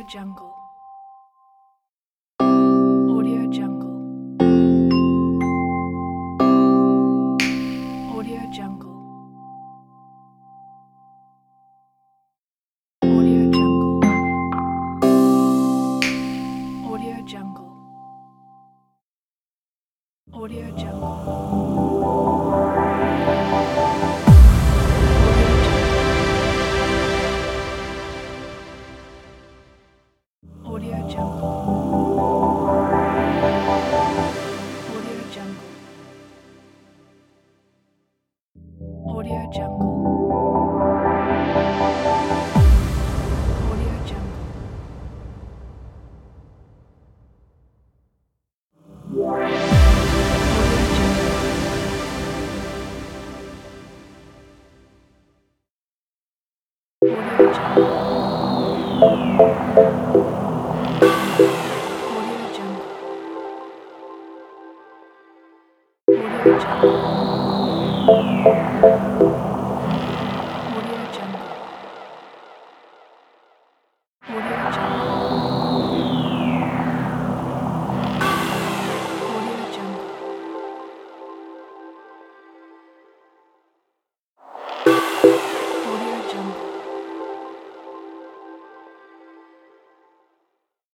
Jungle. Audio Jungle. Audio Jungle. Audio Jungle. Audio Jungle. Audio Jungle. Audio Jungle. Audio Jungle. Audio Jungle. Audio Jungle. Audio Jungle. Audio Jungle.